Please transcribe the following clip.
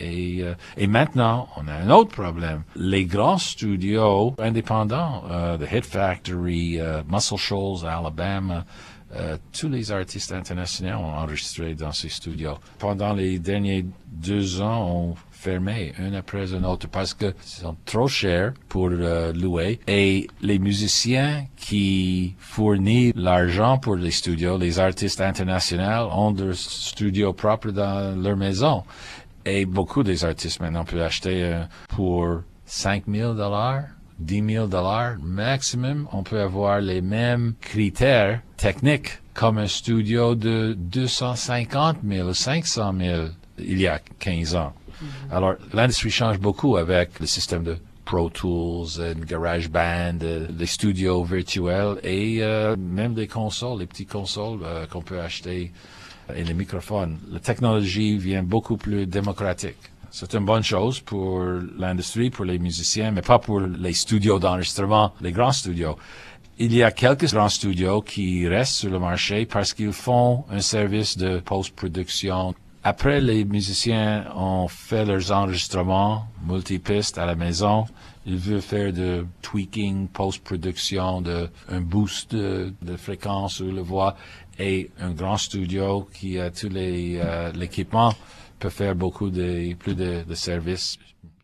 Et maintenant, on a un autre problème. Les grands studios indépendants, The Hit Factory, Muscle Shoals, Alabama, tous les artistes internationaux ont enregistré dans ces studios. Pendant les derniers 2 ans, on fermé un après un autre parce que ils sont trop chers pour louer. Et les musiciens qui fournissent l'argent pour les studios, les artistes internationaux, ont leur studio propre dans leur maison. Et beaucoup des artistes maintenant peuvent acheter pour $5,000, $10,000 maximum. On peut avoir les mêmes critères techniques comme un studio de 250,000 ou 500,000 il y a 15 ans. Alors, l'industrie change beaucoup avec le système de Pro Tools, GarageBand, les studios virtuels et même des consoles, les petites consoles qu'on peut acheter et les microphones. La technologie vient beaucoup plus démocratique. C'est une bonne chose pour l'industrie, pour les musiciens, mais pas pour les studios d'enregistrement, les grands studios. Il y a quelques grands studios qui restent sur le marché parce qu'ils font un service de post-production. Après, les musiciens ont fait leurs enregistrements multipistes à la maison. Ils veulent faire de tweaking, post-production, un boost de fréquence ou de voix. Et un grand studio qui a tous l'équipement peut faire plus de services.